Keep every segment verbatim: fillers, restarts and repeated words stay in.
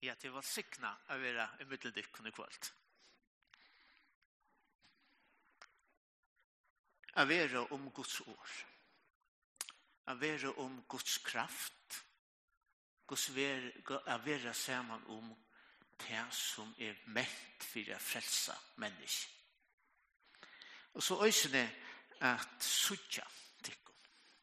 Ja, det var sikna å være i middeldikken i kveld. Å være om Guds ord. Å være om Guds kraft. Å være sammen om det som er ment for å frelse mennesker. Og så øyser det at suttja tikkum.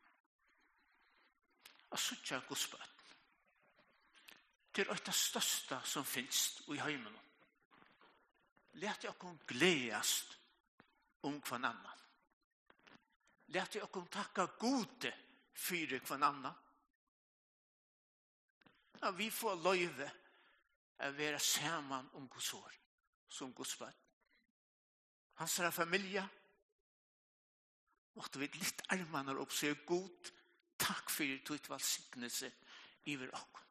Å suttja Guds bøtt. Det er det største som finnes i heimen. Lät jeg kom gledast om hver annan. Lät jeg kom takka gode for hver annan. Ja, vi får løyve å være sammen om Guds ord, som Guds barn. Hans er familie. Måtte vi litt armene opp, så er god. Takk for det, tog velsignelse iver oss.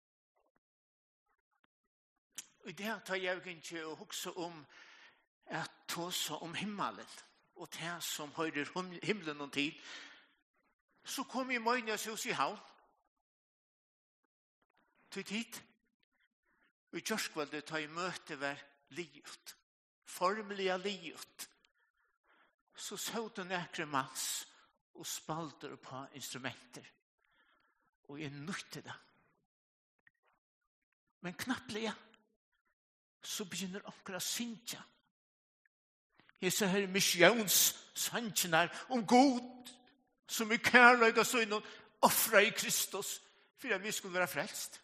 Og det tar jeg ikke å huske om at tåse om himmelen, og det som hører himmelen og tid, så kom jeg Møgnes hos i havn. Til tid. Og i kjørskvalget tar jeg møte hver livet, formelig livet. Så så det nekre mans og spalter på instrumenter. Og jeg nøtte det. Men knapplig, ja. Så begynner akkurat å synge. Jeg ser her misjonssangen her om god som er kærløy og så innom offra i Kristus for at vi skulle være frelst.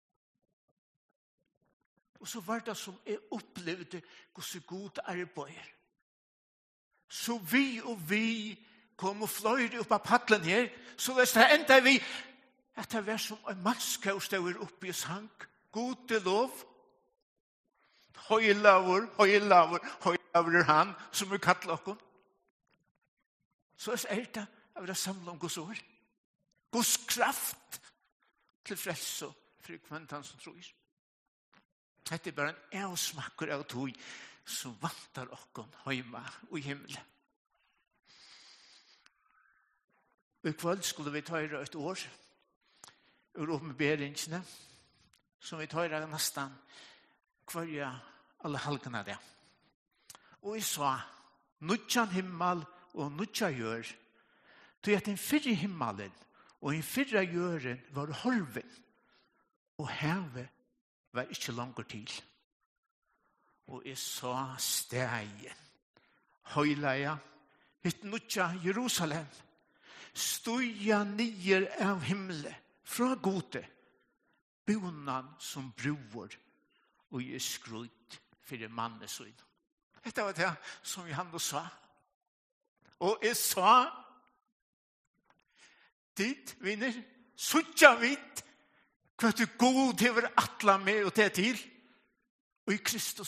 Og så var det som jeg opplevde hvordan god arbeider. Så vi og vi kom og fløyde opp av paddelen her, så det er enda vi at det var som en mannskau stod oppe i sang. God til lov. Høylaver, høylaver, høylaver er han som vi kattler oss. Så er det å være samlet om Guds ord. Guds kraft til frelse for kvantan som tror. Dette er bare en avsmakker av tog som vantar oss hjemme og i himmelen. I kveld skulle vi ta et år ur åpenberingsene som vi tar nesten hver alle halkene det. Og jeg sa, nødjan himmel og nødja gjør, til at den fyrre himmelen og den fyrre gjøren var holven, og havet var ikke langer til. Og jeg sa stegen, høyleia, et nødja Jerusalem, støya nyer av himmelen, fra gode, bonan som bror, og jeg skrøt for en mannesøyn. Dette var det som Johannes sa. Og jeg sa, dit, vinner, suttja vidt, hva du god hever atla med og det til, og i Kristus.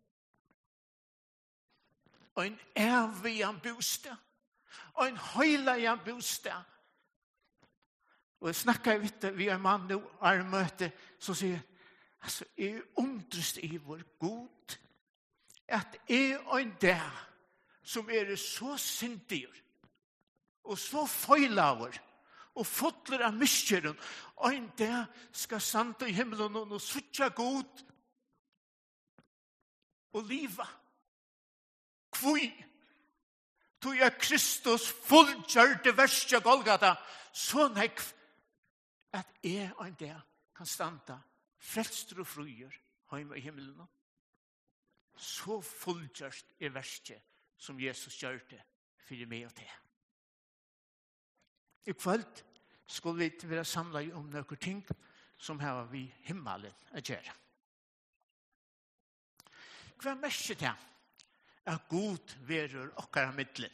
Og en evig bostad, og en høylig bostad. Og jeg snakker vidt, vi er mann og armøte, så sier jeg, altså, jeg undrest i vår god, at jeg og en dag, som er så sindig, og så føylaver, og fotler av miskjøren, og en dag skal sante i himmelen, og suttja god, og liva. Kvui, tog jeg Kristus fullgjørte verste Golgata, så nekv, at jeg og en dag kan standa frelster og fruer hjemme i himmelen. Så fullgjørst er verste som Jesus gjør det for meg og det. I kveld skulle vi være samlet om noen ting som har vi himmelen å gjøre. Hva er mest det? At god verer okkara middelen.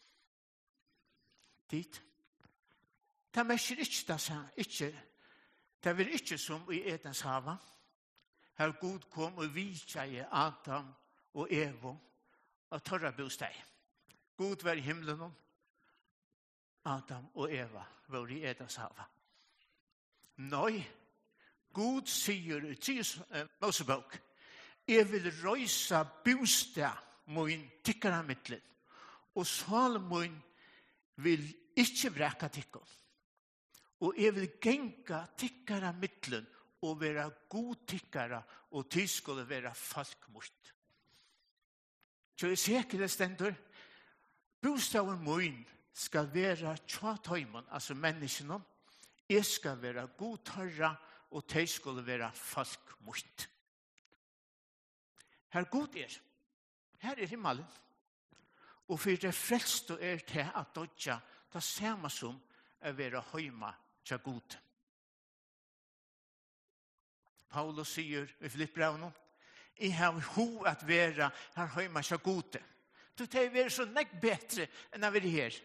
Dit. Det er mest ikke det som ikke det var ikke som i Edens hava. Her god kom og vidtjeie Adam og Evo og torra bosteg. God var i himmelen. Adam og Eva var i Edens hava. Nei, god sier i Mosebok, jeg vil røysa bosteg min tikkara middelen, og Salomon vil ikke vreka tikkene. Og jeg vil genga tikkara middelen og være godtikkere, og de skulle være folkmort. Så jeg sier det stendur, bostaden min skal være tjatøymen, altså menneskene, jeg skal være godtarra, og de skulle være folkmort. Her god er, her er himmelen, og for det frelste er til at dodja, det samme som er være høyma til god. Paulus sier i Filippbrevene, jeg har ho at være her høyma til god. Du tar være så nekk bedre enn å være her.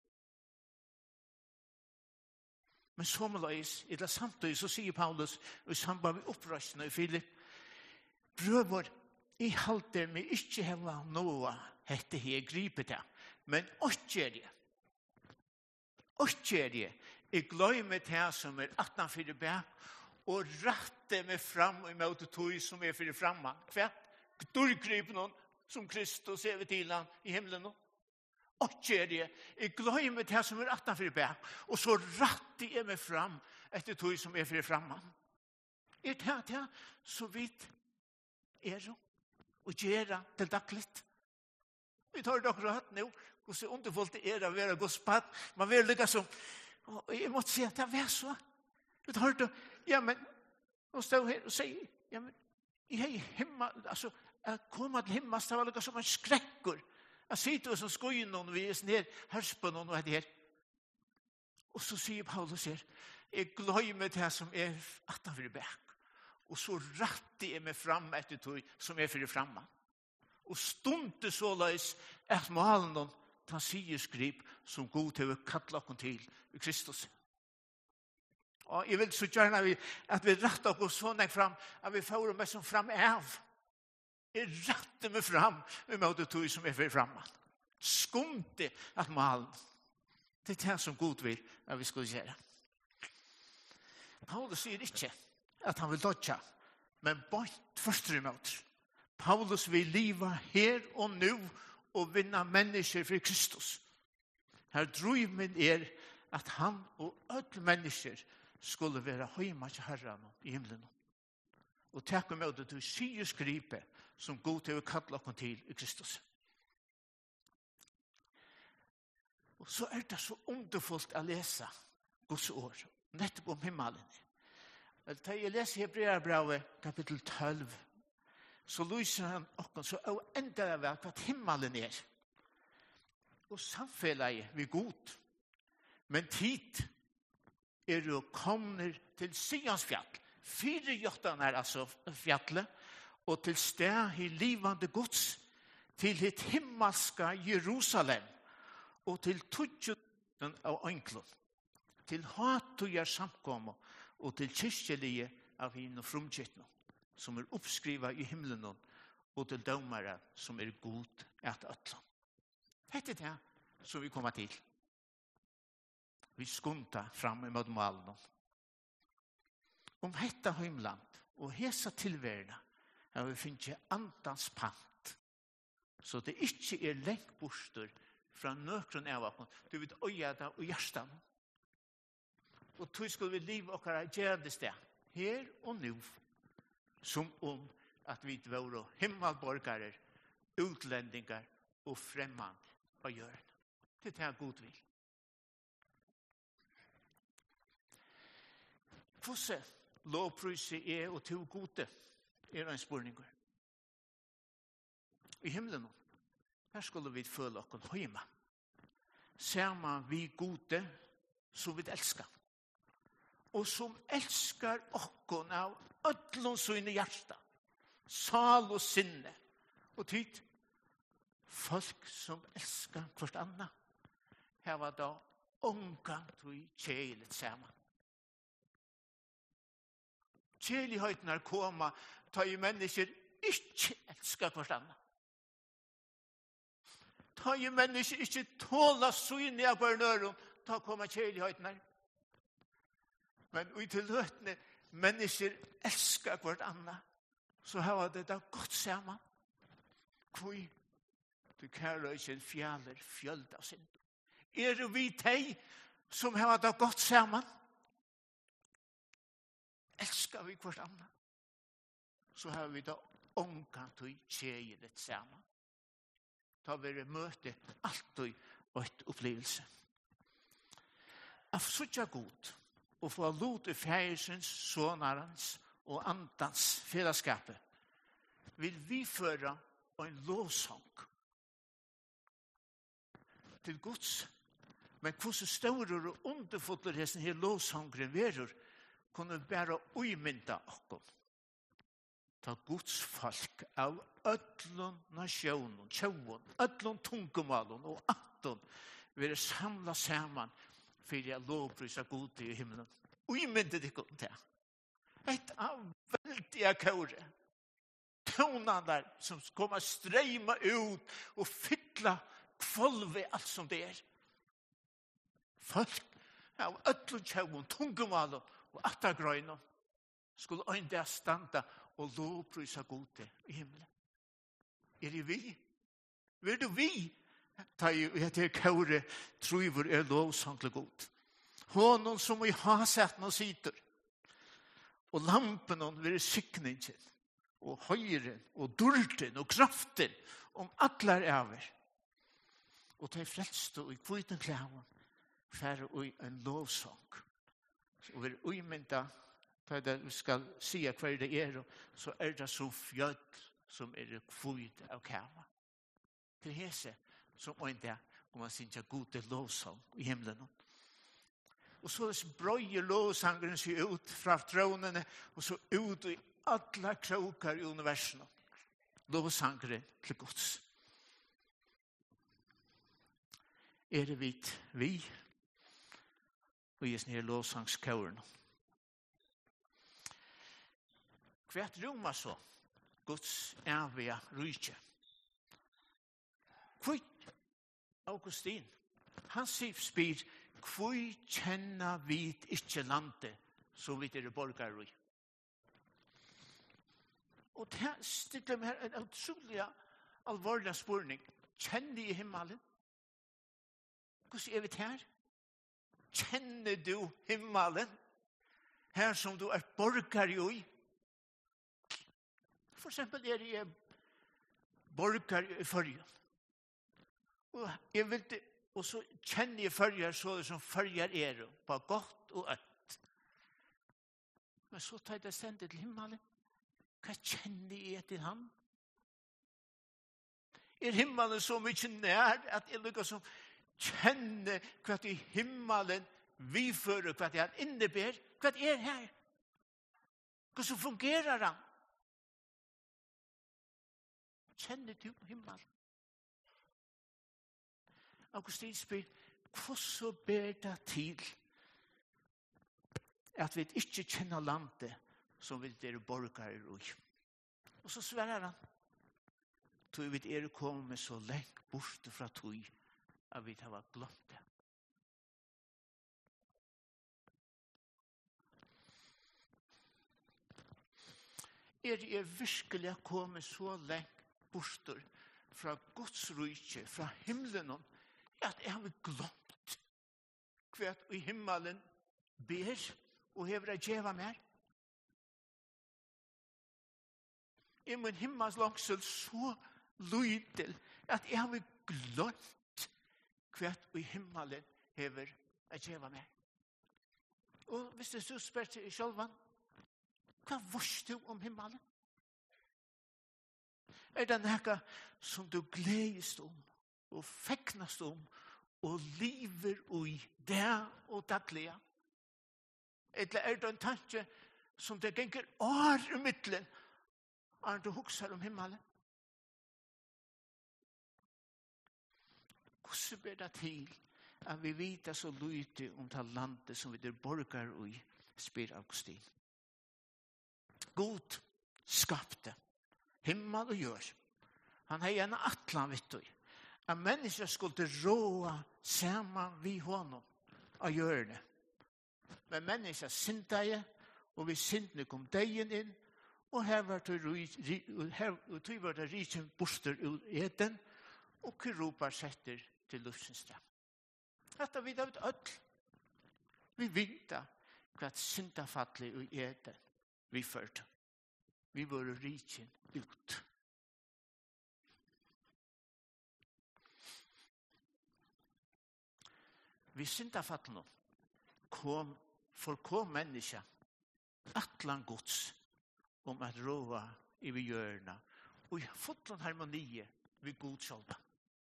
Men som løys, i det samtidig så sier Paulus, og i samband med opprørsene i Filipp, brøver, jeg halter meg ikke hella noe hette her gripet det, men ikke er det. Ikke er det. Jeg gløymer det som er attan fyrir bæ, og rette meg fram i møte tog som er fyrir framma. Hva? Gdurgripen hon som Kristus er ved tilan i himmelen. Ikke er det. Jeg gløymer det som er attan fyrir bæ, og så rette jeg meg fram etter tog som er fyrir framma. Er det det så vidt er det? Og gjøre til dagligt. Vi tar det akkurat nå, og så underfullt det er å være godspad. Man vil lykke som, og jeg måtte si at det var så. Vi tar det, ja, men, og stå her og sier, ja, men, jeg er himmel, altså, jeg kommer til himmel, det var lykke som en skrekker. Jeg sitter og så skojer noen, vi er ned, hørs på noen, og det her. Og så sier Paulus her, jeg gløymer det som er attenfor bæk. Og så rattet jeg meg fram etter tog som er fyrir framma. Og stundet så løs at malen ta sier skrip som god til å kalle oss til i Kristus. Og jeg vil så gjerne at vi rattet oss sånn fram, at vi får meg som fram av. Jeg rattet meg fram med måte tog som er fyrir framma. Skumte at malen. Det er det som god vil at vi skal gjøre. Paulus sier ikke at han vil dodja, men bort første imot. Paulus vil liva her og nu og vinna mennesker for Kristus. Her drømmen er at han og alle mennesker skulle være høyma til Herren i himmelen. Og takk om at du sier skripet som god til å kalle oss til i Kristus. Og så er det så underfullt å lese Guds ord, nettopp om himmelen. Da jeg leser Hebreerbrevet kapittel tolv, så lyser han okken så enda av hva himmelen er. Og samfellet vi god. Men tid er jo kommer til Sions fjall. Fire hjortan er altså fjallet, og til sted i livande gods, til hitt himmelska Jerusalem, og til tudjuten av øynklun, til hatujar samkommet, og til kyrkjelige av hinn og frumkjettene, som er oppskrivet i himmelen, og til dømere som er god et øtland. Dette er det som vi kommer til. Vi skunta fram i mødmalen. Om dette himmland og hesa tilværende, har vi finnet andans pant, så det ikke er lengt borster fra nøkron av oss. Du vet øya det og hjertan. Og tog skulle vi liv og gjøre det sted, her og nå, som om at vi var himmelborgere, utlendingar og fremmand på hjørnet. Det er god vil. Hvordan lovpryset er og til gode er en spørninger. I himmelen, her skulle vi føle oss hjemme. Ser man vi gode, så vi elsker. Og som elskar okkon av ödlon sine hjärsta, sal og sinne, og tid, folk som elskar kvart anna, her var da omgang til kjælet saman. Kjæligheten er koma, ta i mennesker ikke elskar kvart anna. Ta i mennesker ikke tåla syne av barnøren, ta koma kjæligheten her. Men i tilhøtene, mennesker elskar hvert annet, så har det da gått sammen. Hvor du kærer ikke fjaller fjøld av sin. Er det vi teg som har det gått sammen? elskar vi hvert annet, så har vi da omgang til tjeje litt sammen. Da vil vi møte alltid et opplevelse. Av suttja god, og få lot i færesens, sonarens og andans fellesskapet, vil vi føre en lovsang til Guds. Men hvordan større og underfotler hesten her lovsangren verur, kunne bare uimynda okkom. Ta Guds folk av ödlun nasjonen, tjauun, ödlun tungumalen og atton vil samla saman for å lovprysa god i himmelen. Uimynda dikkom til. Et av veldige kaure. Tonandar som kommer streima ut og fylla kvolve alt som det er. Folk av ödlun tjauun, tungumalen og attagrøynen skulle øynda standa og lovprysa gode i himmelen. Er det vi? Er det vi? Ta jo etter kaure truver er lovsanglig god. Hånden som i hasetten og sitter. Og lampen og vil sykningen. Og høyren og durten og kraften om atler over. Og ta frelste og i kviten klæven færre og en lovsang. Og vil uimynda da vi skal si hva det er, så er det så fjød som er kvøyd av kæva. Det er hese som er det, om man synes jeg gode lovsang i himmelen. Og så brøyer lovsangeren seg ut fra tronene, og så ut i alle kroker i universen. Lovsangeren til Guds. Er det vidt vi, og i sånne lovsangskårene. Hvert roma så Guds evige rykje. Hvor Augustin, han spyr, hvor kjenner vi ikke landet som vi er borgere i? Og det stiller meg her en utrolig alvorlig spørning. Kjenner de himmelen? Hvordan er vi her? Kjenner du himmelen? Her som du er borgere i? For eksempel er jeg borger i Førjen. Og jeg vil det, og så kjenner jeg Førjen så det som Førjen er, på godt og ødt. Men så tar jeg det stendet til himmelen. Hva kjenner jeg til ham? Er himmelen så mye nær at jeg lykker som kjenner hva til himmelen vi fører, hva til han innebærer, hva er her? Hvordan fungerer han? Kjenner du himmel? Augustin spyr, hvordan ber det til at vi ikke kjenner landet som vi er borgere i? Og så svarer han, tog vi er kommet så lengt bort fra tog at vi har glemt det. Er jeg virkelig kommet så lengt borster fra Guds rykje, fra himmelen, at jeg har glemt hva i himmelen ber og hever jeg djeva mer. Er min himmels langsel så lydel at jeg har glemt hva i himmelen hever jeg djeva mer. Og hvis det så spør til sjølvan, hva vurs du om himmelen? Er det noe som du gledes om, og feknast om, og lever i det og daglige? Eller er det en tanke som det ganger år i midtelen, er du hukser om himmelen? Hvordan ber det til at vi vet så lite om det landet som vi er borgere i, spyr Augustin. God skapte himmel og jord. Han har en atlan vittøy. At mennesker skulle råa sammen vi honom av hjørne. Men mennesker syndaje, og vi syndene kom deien inn, og her var det riken borster ur eden, og kerubar setter til luftsinstrøm. Dette vet vi ødel. Vi vet hva syndafallet i eden vi førte. Vi var riken ut. Vi syndafattel nå kom, for kom menneske atlan gods om at råa i vi hjørna og i fotlan harmonie vi god sjálva.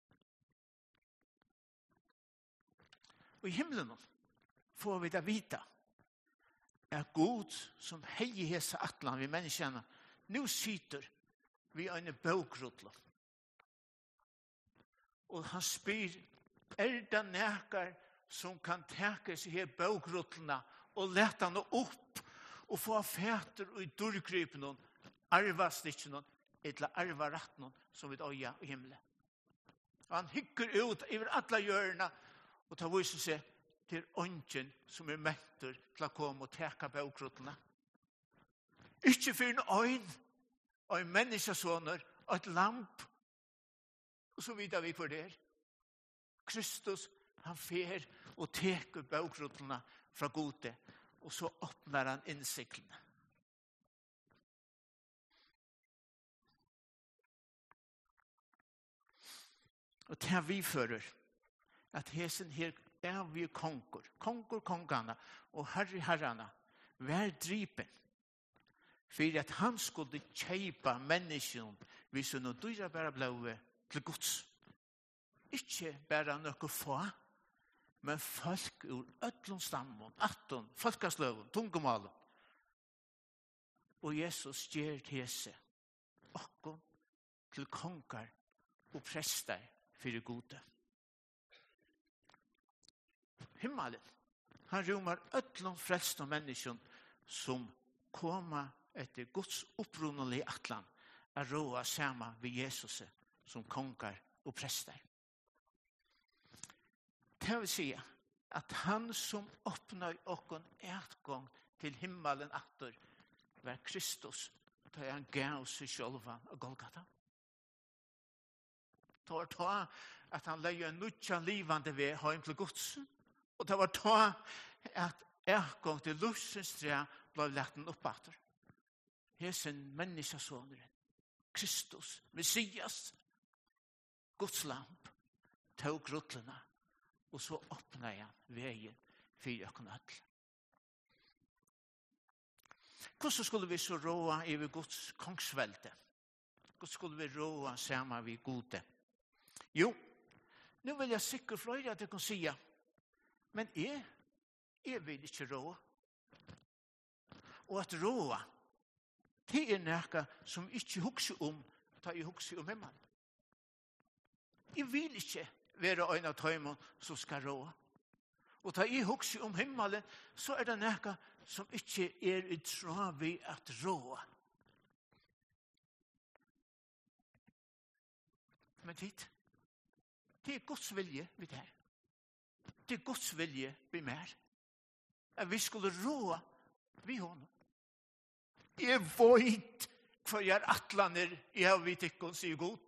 Og i himmelen får vi da vita at god som hei hesa atlan vi menneskene nu sitter vi en bøkrutla. Og han spyr, er det nekar som kan teke seg her bøkrutlene og lete han opp og få fæter og i dørgrypen og arvastikken eller arvaratten som vi øya i himmelen. Og han hykker ut over alle hjørna og tar viser seg til ånden som er mentor til å komme og teke bøkrutlene. Ikke for en øyn og en menneskesåner og et lamp og så videre vi for det. Kristus han fer og teker bøkrutlene fra gode og så åpner han innsiklene. Og til vi fører at hesen her er vi konger, konger kongene og herre herrene vær dripen for at han skulle kjeipa mennesken hvis hun og dyra bare ble til Guds. Ikke bare noe få, men folk ur ødlom stammen, atten, folkesløven, tungemalen. Og Jesus gjør hese okkom til konger og prester for det gode. Himmelen, han romar ødlom frelst og mennesken som kommer etter Guds opprunnelige atlan er råa sammen ved Jesus som konger og prester. Det vil si at han som åpner okken etgang til himmelen atter var Kristus da han gav seg sjølva og Golgata. Det var da at han leie en nødja livande ved heim til Guds og det var da at etgang til lusens tre ble lagt den opp atter. Hesen menneskesåneren Kristus, Messias, Guds lamp, tog grutlene, og så åpner han veien for åkken alle. Hvordan skulle vi så råa i Guds kongsvelde? Hvordan skulle vi råa sammen vi gode? Jo, nu vil jeg sikkert flere at jeg kan si, men jeg, jeg vil ikke råa. Og at råa, det er noe som ikke hukser om, da jeg hukser om himmelen. Jeg vil ikke være en av tøymene som skal råde. Og da jeg hukser om himmelen, så er det noe som ikke er i tråd ved at råde. Men dit, det er Guds vilje ved det. Det er Guds vilje ved mer. At vi skulle råde ved honom. Jeg vet hva jeg er atlaner, jeg vet ikke om sier god.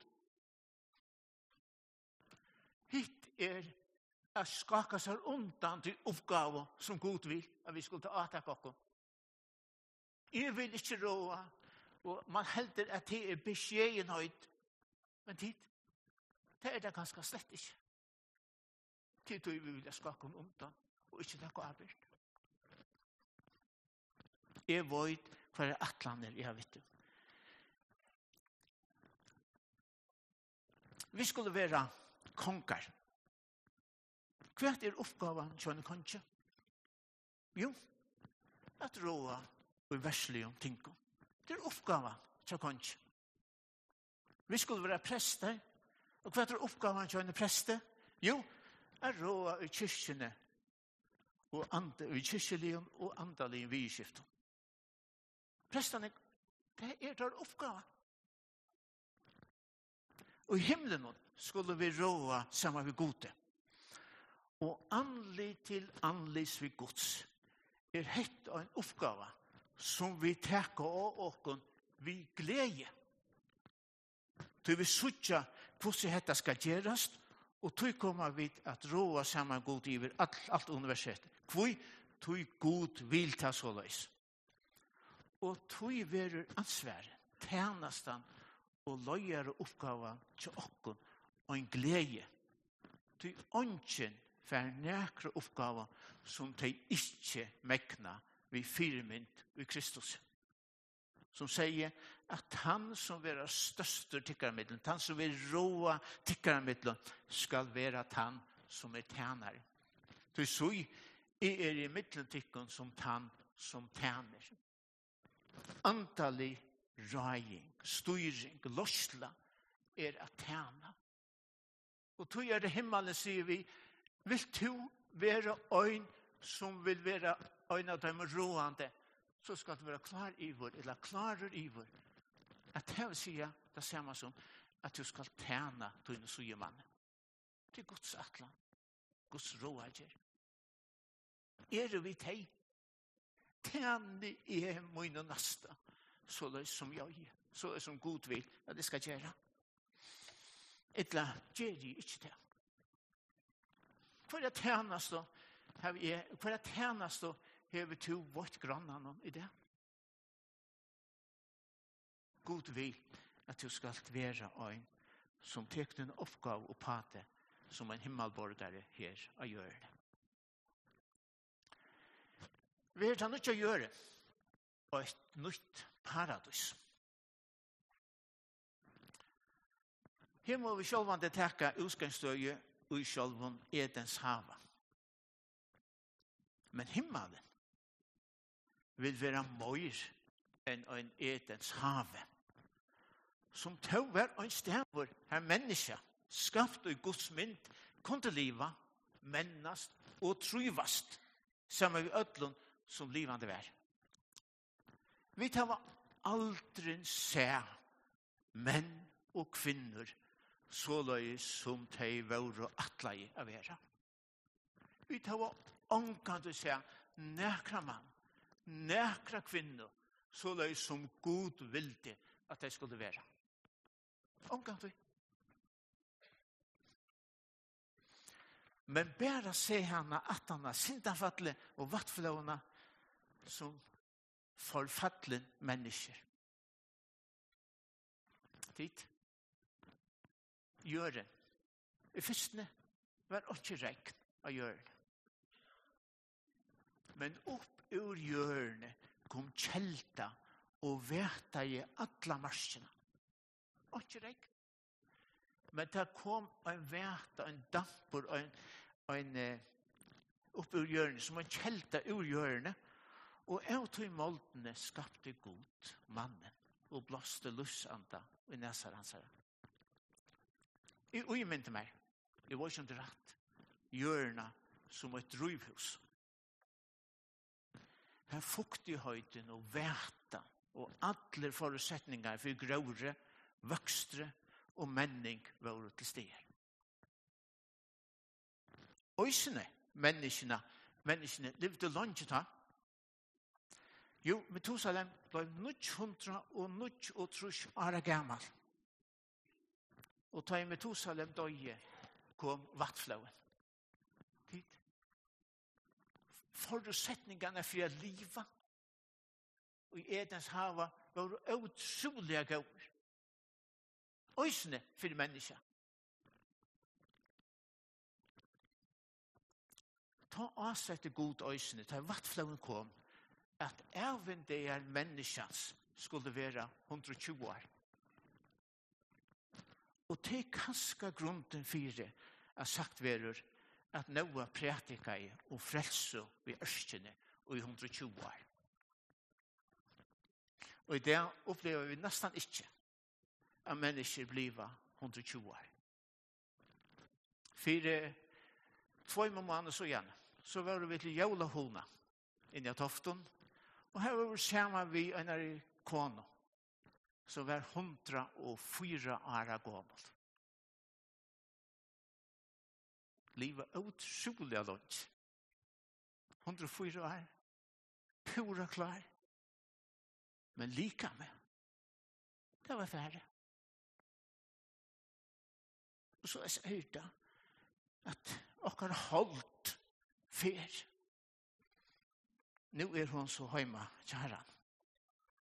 Hitt er at skaka seg undan til oppgaven som Gud vil, at vi skulle ta attack okkom. Jeg vil ikke råa, og man helder at det er beskjedenhøyd, men tid, det er det ganske slett ikke. Tid tog vi vil skaka undan, og ikke det går avbyrd. Jeg vet hva er atlaner, jeg vet det. Vi skulle være konger. Hva er oppgaven til en konge? Jo, at råa og verslig om tingene. Det er oppgaven til en konge. Vi skulle være prester. Og hva er oppgaven til en prester? Jo, at råa i kyrkjene og andre, i kyrkjeligen og andaligen vidskiften. Presterne, det er der oppgaven. Og i himmelen skulle vi råa sammen med gode. Og andlig til andlis vi gods er hett av en oppgave som vi teker av åkken vi glede. Så vi sutja hvordan dette skal gjøres, og så kommer vi at råa sammen god i alt, alt universitetet. Hvor tog god vil ta så løs. Og tog verur ansvaret, tjenastan og løyere oppgaven til okken og en glede. Tog ånden for nekre oppgaven som de ikke mekna vi firmynd i Kristus. Som sier at han som vil største tikkermiddelen, han som vil råa tikkermiddelen, skal være han som er tjenere. Så så er i middeltikken som han som tjener. Antallig røying, styring, løsla er at tjene. Og tog er det himmelen, sier vi, vil du være øyn som vil være øyn av dem rående, så skal du være klar i vår, eller klarer i vår. At det vil si det samme som at du skal tjene dine sugemann. Det er Guds atlan, Guds råager. Er det vi teg? Tjene er mine neste, så det som jeg er, så det som Gud vil at det skal gjøre. Etla gjør de ikke det. Hva er tjenest da? Hva er tjenest da? Hever to vårt grannene i det? Gud vil at du skal være en som tek din oppgave og pate som en himmelborgare her å gjøre det. Vi er det nødt til å gjøre og et nytt paradis. Her må vi sjølvande teka utgangsstøye og i sjølven Edens hava. Men himmelen vil være mer enn en Edens have. Som tog var en stavur her menneske, skapt i Guds mynd, kunne liva, mennast og trivast, sammen med ødlun som livande var. Vi tar aldri se menn og kvinner så løy som de var og atleie av vera. Vi tar ångkant å se nekra mann, nekra kvinner, så løy som Gud ville at de skulle være. Ångkant vi. Men bare se henne at han har sintafattelig og vattflående som forfattelig mennesker. Tid. Gjøre. I fyrstene var ikke regn å gjøre det. Men opp ur hjørne kom kjelta og veta i alla marskene. Ikke regn. Men det kom en veta, en damper, en, en opp ur hjørne, som en kjelta ur hjørne. Og jeg tog i måltene skapte god mannen og blåste lusanda i næsar hansara. Jeg uimynte meg, jeg var ikke om det rett, hjørna som et drivhus. Her fuktighøyden og væta og alle forutsetninger for grøvre, vokstre og menning var til steder. Øysene, menneskene, menneskene levde langt da. Jo, Metusalem ble nutt hundra og nutt og trus åra gammal. Og da i Metusalem døye kom vattflauen. Tid. Forutsetningene for å liva og i Edens hava var utrolige gauer. Øysene for mennesker. Ta avsette god øysene, ta vattflauen kom, at även det er menneskens skulle være hundra og tjúgu år. Og til kanska grunden fire er sagt verur at Noa prætika i og frelse i ørskene og i hundra og tjúgu år. Og i det opplever vi nesten ikke at mennesker bliver hundra og tjúgu år. Fire två måneder så gjerne, så var vi til jævla hona inn i Tofton, og her var vi sammen vi en av kone, som var hundra og fyra år gammel. Livet er utrolig av lunch. Hundra og fyra år, pura klar, men lika med. Det var færre. Og så er det høyda at okkar holdt fer. Nu er hon så heima, kjæran.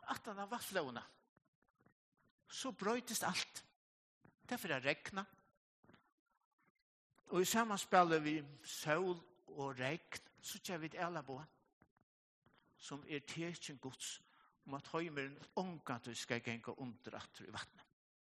at han har vattflåna, så brøytes alt. Det er for å regna. Og i sammanspillet vi sol og regn, så kjer vi et elabå, som er tekjen Guds, om at høymeren ångat skal genga under atter i vattnet.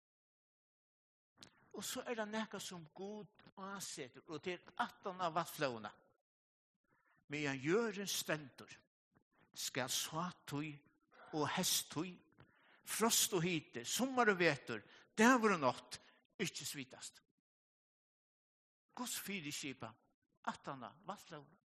Og så er det nekka som god ansetter, og til attan av vattflåna, medan gjøren stendur, skal satøy og hesttøy, frost og hite, sommar og vetur, dæver og natt, ikke svitast. Guds fire skipa, attan av vattflåna.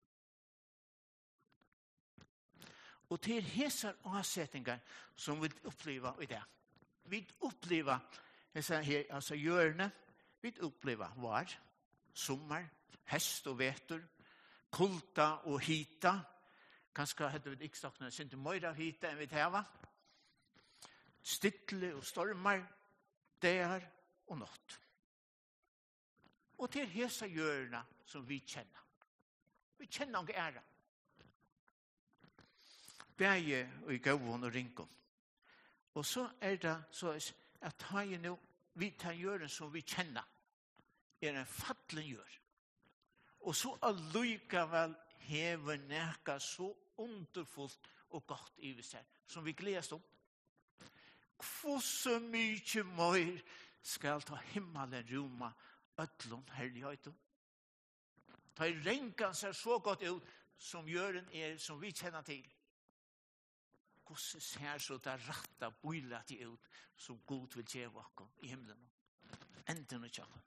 Og til hesar ansettingar som vi oppleva i det. Vi oppleva her, altså hjørne, vi oppleva var, sommar, hest og vetur, kulta og hita, kanskje hadde vi ikke sagt noe, synte møyre av hita enn vi teva, stille og stormar, der og nått. Og til hesa hjørne som vi kjenner. Vi kjenner noen ære. Bæge og i gavon og ringon. Og så er det så at ta i nå, vi tar gjøren som vi kjenner, er en fattelig gjør. Og så allikevel hever neka så underfullt og godt i seg, som vi gledes om. Hvor så mye mer skal ta himmelen roma ødlom herligheten? Ta renkan seg så godt ut som gjøren er, som vi kjenner til. Hvordan ser så det rette bøyla til ut som Gud vil gjøre oss i himmelen? Enten og kjøkken.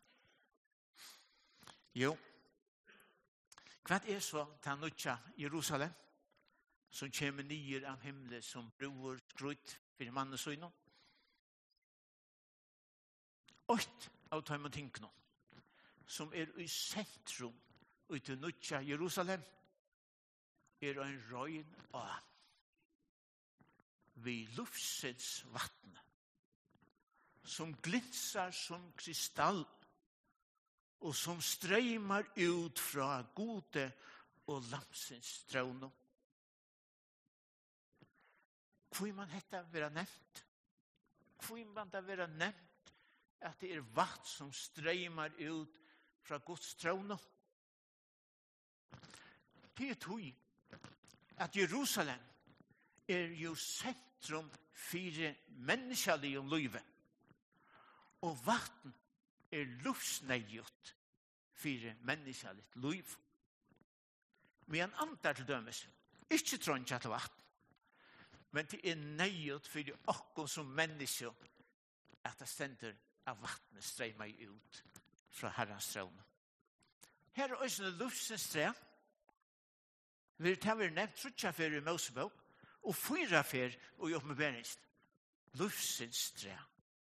Jo, hva er så til nødja Jerusalem, som kommer nye av himmelen som bror skrutt for mannen søgnen? Åt av tøymen tingene, som er i sentrum ut til nødja Jerusalem, er en røyn av vi luftsens vatten, som glinsar som kristall, og som streimar ut fra gode og lamsens trauno. Hvor man hetta vera nevnt? Hvor man da vera nevnt at det er vatt som streimar ut fra Guds trauno? Det er tog at Jerusalem er jo sentrum for menneskelig om livet. Og vatten er luftsneigjort for menneskelig liv. Men antar til dømes, ikke trådja til vatten, men det er neigjort for okkur som menneske at det stender av vattnet streimar ut fra Herrens trone. Her er også luftsens tre. Vi har nevnt trutja for i Mosebok, og fyra fer og i åpenbaringen. Lufsens tre.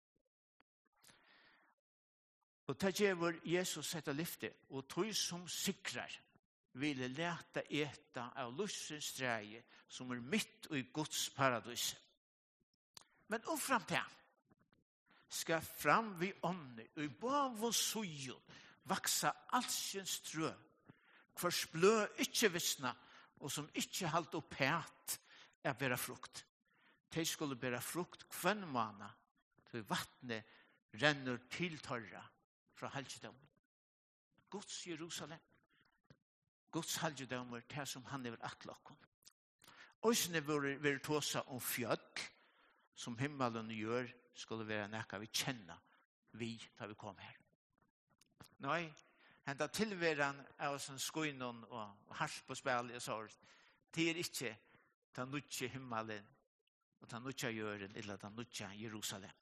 Og det gjør Jesus sette lyfte, og tog som sikrar ville leta eta av lufsens tre som er midt i Guds paradis. Men og fram til skal fram vi ånne, og i bav og sujo vaksa alskjens trø, hvor splø ikke visna, og som ikke halt opp pæt, er bæra frukt. De skulle bæra frukt kvann mana, til vattnet renner til tørra fra halvdom. Guds Jerusalem. Guds halvdom er det som han er atlokken. Øysene vil tåsa om fjøll, som himmelen gjør, skulle være nekka vi kjenna vi da vi kom her. Nei, henda tilværen av oss en skoinon og hars på spil og så, det er ikke ta nutje himmelen og ta nutje jøren eller ta nutje Jerusalem.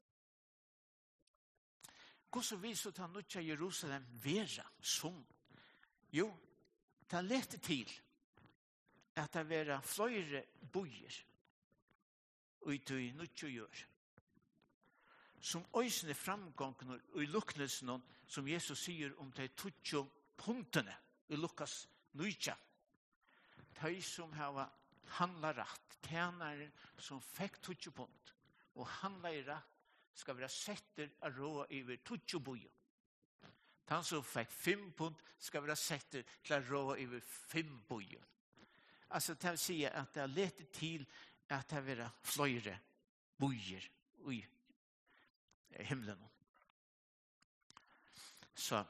Hvordan vil så ta nutje Jerusalem være som? Jo, ta lete til at det være flere bøyer ut i nutje jør. Som øysene framgången og i luknelsen som Jesus sier om de tutjo punktene i Lukas nutje. De som har handla rätt, tjänaren som fick tutjo punkt och handla i rätt ska vara sätter att råa över tutjo bojo. Han som fick fem punkt ska vara sätter till att råa över fem bojo. Alltså det vill säga att det har lett till att det vara flöjre bojer i himlen. Så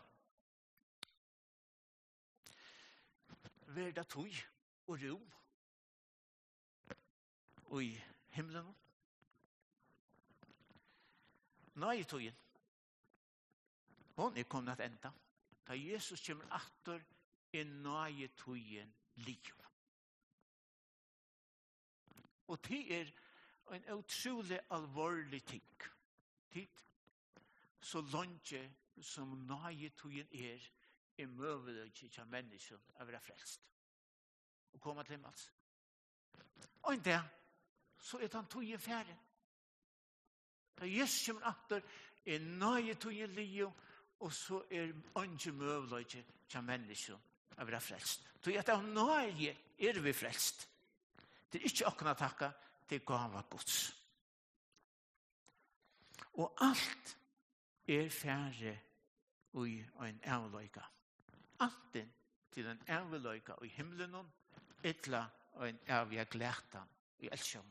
verda tog og ro og i himlen. Nei togjen. Hon er kommet at enda. Da Jesus kommer atter er nei togjen liv. Og det er en utrolig alvorlig ting. Tid så langt som nei togjen er er møvelig til mennesker å være frelst. Og komme til himmels. Og en dag så er han togjen ferdig. Da Jesus kommer atter er nei togjen liv og så er ikke møvelig til mennesker å være frelst. Så at av nei er vi frelst. Det er ikke åkne takka, det gav av Guds. Og alt er færre i en avløyga. Anten til en avløyga i himmelen, etla en avja glæta i elskjønnen.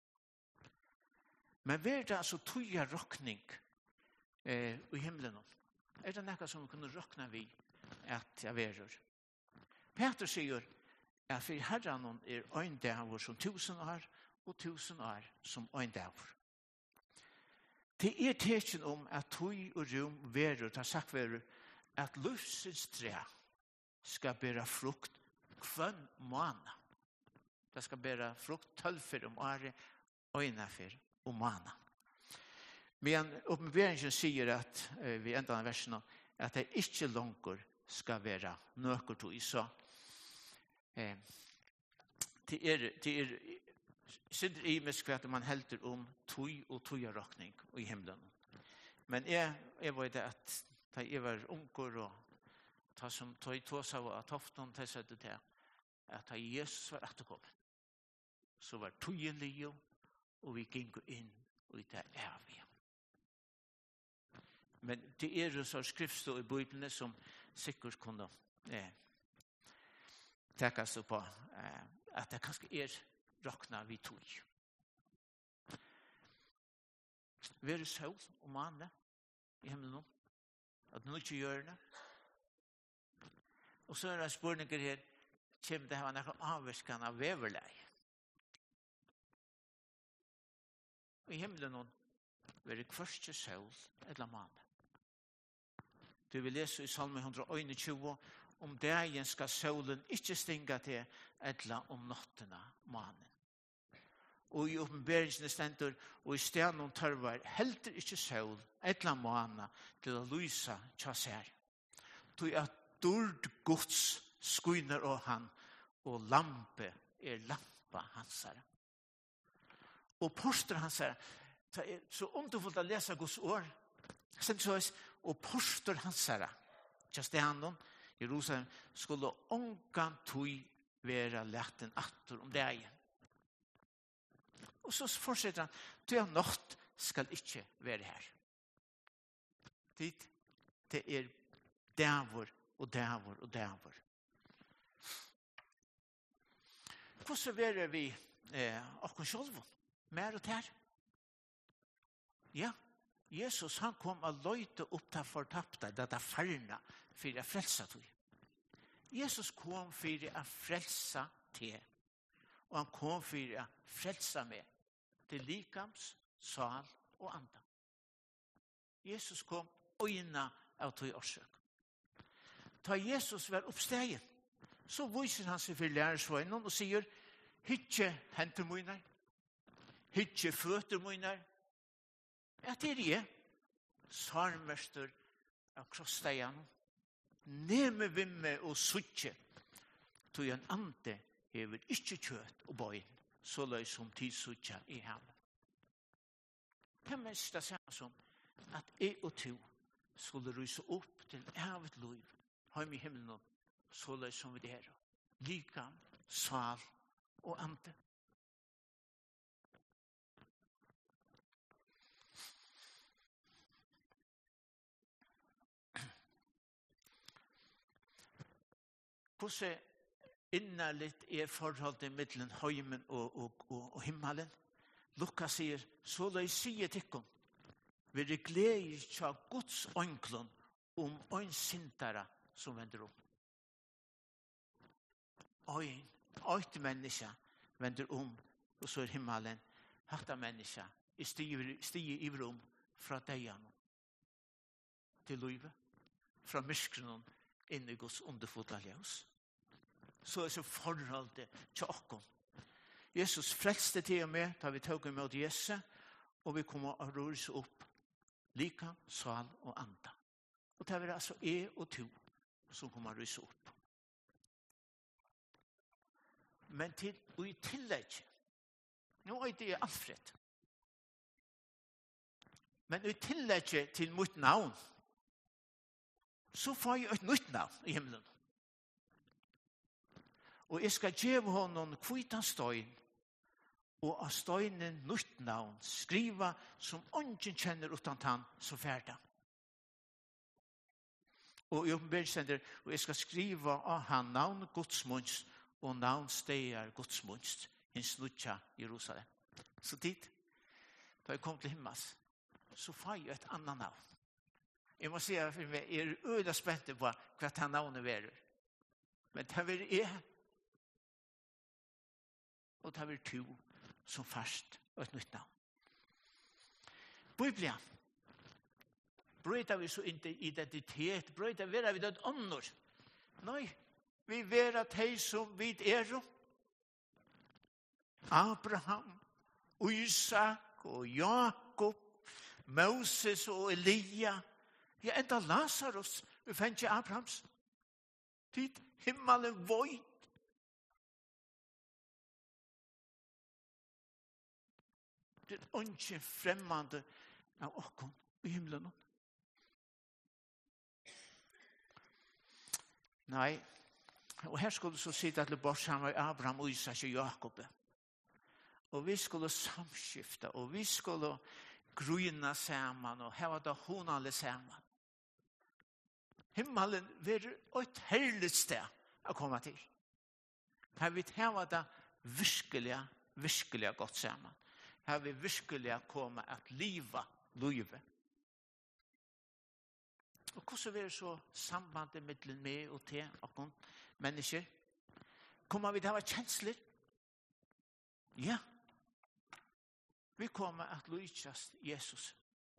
Men hva er det altså tøya rokning eh, i himmelen? Er det nekka som vi kunne rokna vi at jeg verer? Peter sier at for herren er ein dag som tusen år, og tusen år som ein dag. Det er tekjen om at tøy og rom verer, det har sagt verer, at livsens tre skal bære frukt kvann måned. Det skal bære frukt tølfer om året, øynefer om måned. Men oppenberingen sier at eh, vi enda av versene, at det ikke langer skal være nøkker to i så. Eh, det er, det er synder i meg skvært man helter om tøy og tøyarokning i himmelen. Men jeg, jeg vet at da jeg var unger og ta som tøy tås av at toften til seg til at da Jesus var etterkommet, så var tøyen liv og vi gikk inn i det evige. Men det er jo så skriftstå i Bibelen som sikkert kunne eh, tekkes på eh, at det kanskje er rokna vi tog. Vi er sol og manne i himmelen, at nå ikke gjør det. Og så er det spørninger her, kommer det her noen avvirkende av veverleg. I himmelen er det første sol eller manne. Du vil lese i Salme one twenty-one om dagen skal solen ikke stinga til etla om nottena mannen. Og i oppenberingen stendur og i stenen tørvar helter ikke sol etla manna til å lysa tja ser. Tog at dord Guds skuiner og han og lampe er lampa hansare. Og poster hansare, det er så underfullt å lese Guds ord. Sen så er og poster hansara, just det han Jerusalem skulle ongan tøy være letten atter om dagen. Og så fortsetter han, tøy av natt skal ikke være her. Det, det er dævor og dævor og dævor. Hvordan verer vi eh, akkur sjolv? Mer og tær? Ja, Jesus han kom og løyte opp til fortapte, det er farna for å frelsa til. Jesus kom for å frelsa til, og han kom for å frelsa med til likams, sal og anda. Jesus kom øyna av tog årsøk. Da Jesus var oppstegen, så viser han seg for lærersvøynen og sier, «Hytje henter mine, hytje føter mine, ja, det er jeg, sarmester av krossdeian, neme vimme og suttje, tog en ante hever ikke kjøtt og bøyen, så løy som tid suttja i havet. Det er mest det samme som at jeg og to skulle ryse opp til evet liv, heim i himmelen, så løy som vi er, likam, sal og ante. Hvordan innallit er forholdet mellom heimen og, og, og, og himmelen? Lukas sier, så la jeg sige tikkum, vi er glede til Guds ønklon om en sintara som vender om. Øyn, øyt menneske vender om, og så er himmelen, hatta menneske, i stige i rom fra deian til løyve, fra myskren inn i Guds underfotla ljus. Så er så forholdet til okkom. Jesus frelste til og med, da vi tog imot Jesus, og vi kommer å røres opp, lika, sal og anda. Og det er altså jeg og to som kommer å røres opp. Men til, og i tillegg, nå er det Alfred, men i tillegg til mitt navn, så får jeg et nytt navn i himmelen. Og jeg skal gjøre honom kvitan støyn, og av støynen nytt navn skriva som ingen kjenner utan han så färda. Og i åpenbærelsender, og jeg skal skriva av han navn godsmunst, og navn steier godsmunst, hins nutja Jerusalem. Så dit, da jeg kom til himmels, så får jeg et annet navn. Jeg må si at jeg er øyla spent på hva han navnet verer. Men det er jeg, og det er to som først og et nytt navn. Bibelen brøyder vi så identitet, brøyder vi er vi det ånder. Nei, vi vera teg som vi er. Abraham, Isak og Jakob, Moses og Elia. Ja, enda Lazarus, vi fann ikke Abrahams. Tid himmelen void. Det er ikke fremmande av okkon i himmelen. Nei, og her skulle så sitte til bort sammen med Abraham, Isak og Jakob. Og vi skulle samskifta, og vi skulle grøyna sammen, og heva det honale sammen. Himmelen vil et herlig sted å komme til. Her vi heva det virkelig, virkelig godt sammen. Her vi virkelig komme at liva livet. Og hvordan vil så sambandet mellom meg og til og mennesker? Kommer vi til å ha kjensler? Ja. Vi kommer at lykjast Jesus.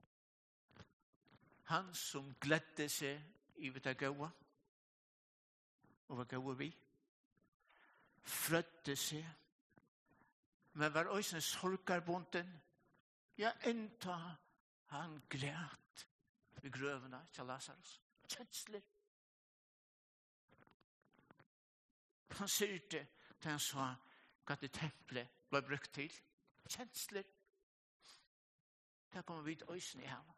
Han som gledde seg i vet jeg gåa, og hva gåa vi, frødde seg, men var også en sorgarbonden, ja, enda han glæt ved grøvene til Lazarus. Kjensler. Han sier det til han sa hva det tempelet ble brukt til. Kjensler. Der kommer vi til øyne i havet.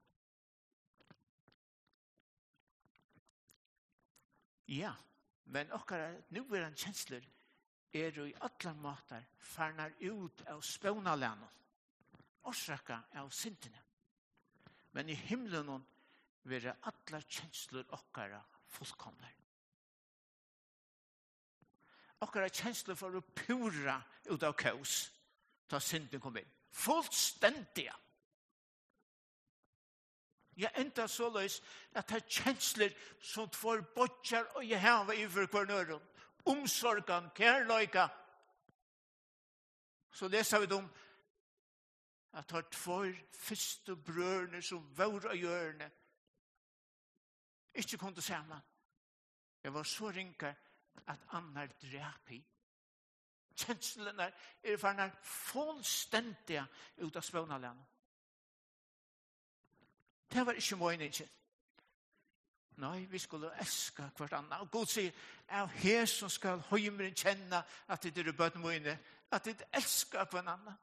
Ja, men okkara nuverande kjensler er jo i alle måter farnar ut av spånalænen, orsaka av syndene. Men i himmelen vil alle kjensler okkara fullkomne. Okkara kjensler for å pura ut av kaos, ta synden kom inn. Fullstendige. Jeg enda så løs at det er kjensler som får botjar og jeg har i for hver nøren. Omsorgan, kærløyga. Så leser vi dem at det er tvær første brødene som var av hjørne. Ikke kom til sammen. Jeg var så rinker at annar drep i. Kjenslene er for fullstendige ut av spånalænen. Det var ikke meningen. Nei, vi skulle elske hvert annet. Og Gud sier, av her som skal høymeren kjenne at det er bøtt mine, at det elsker hvert annet.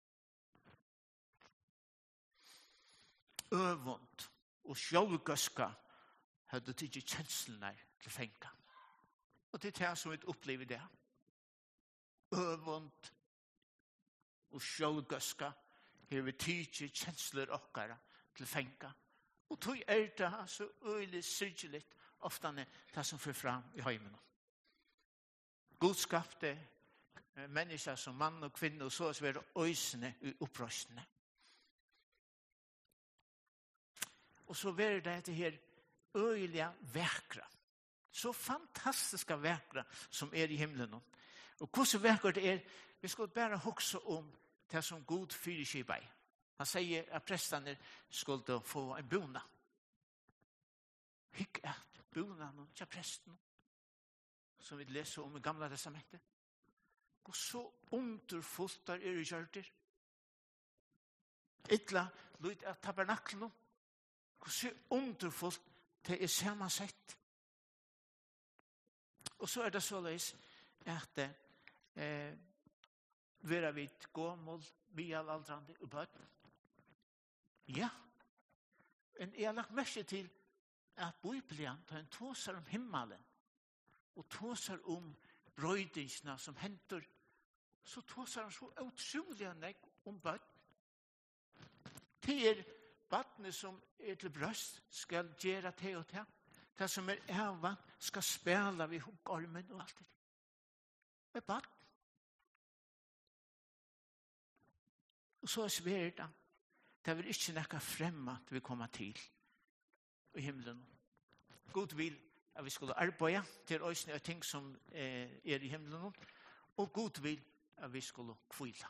Øvont og sjølgøska hadde tidlig kjenslene til fenka. Og det er det som vi opplever det. Øvont og sjølgøska har vi tidlig kjensler okkara til fenka. Og tog er det så øyelig syrgelig ofte det som får fram i heimen. God skapte mennesker som mann og kvinne, og så er det øysene i opprøstene. Og så er det dette her øyelige vekra. Så fantastiske vekra som er i himmelen. Og hvordan vekra det er, vi skal bare huske om det som god fyrkjøper. Han sier at prestene skulle få en bona. Hikk at bona noen til presten, som vi leser om i gamla testamentet. Og så underfullt der er i kjørter. Ytla, lyd av tabernaklen. Og så underfullt til er samansett. Og så er det såleis at eh, vera vid gåmål, mialaldrande og bøtt. Ja, men jeg har lagt mest til at Bibelen tar en tåsar om himmelen og tåsar om brøydingsna som henter, så tåsar han så utrolig nek om bøtt. Det er bøttene som er til brøst skal gjøre det og det. Det som er ævan skal spela vid hukkormen og alt det. Det er bøtt. Og så er svært det. Det vil ikke nekka fremmat vi kommer til i himmelen. God vil at vi skulle arbeide til øysene av ting som eh, er i himmelen, og god vil at vi skulle kvila.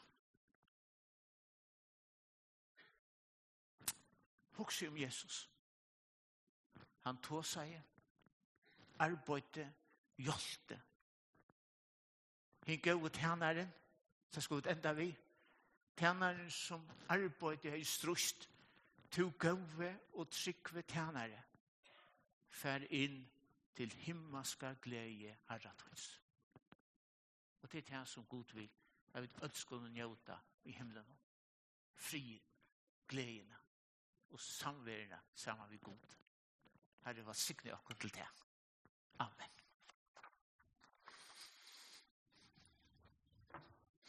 Husk om Jesus. Han tog seg, arbeidde, hjelte. Han gav tjeneren, så skulle det enda vi. Tjeneren som arbeidde i strust, to gave og trykve tjenere, fer inn til himmelska glede herratvis. Og det er det som Gud vil. Jeg vil ønske å njøte i himmelen. Fri gledene og samværende sammen med Gud. Herre, var sikne akkurat til det. Amen.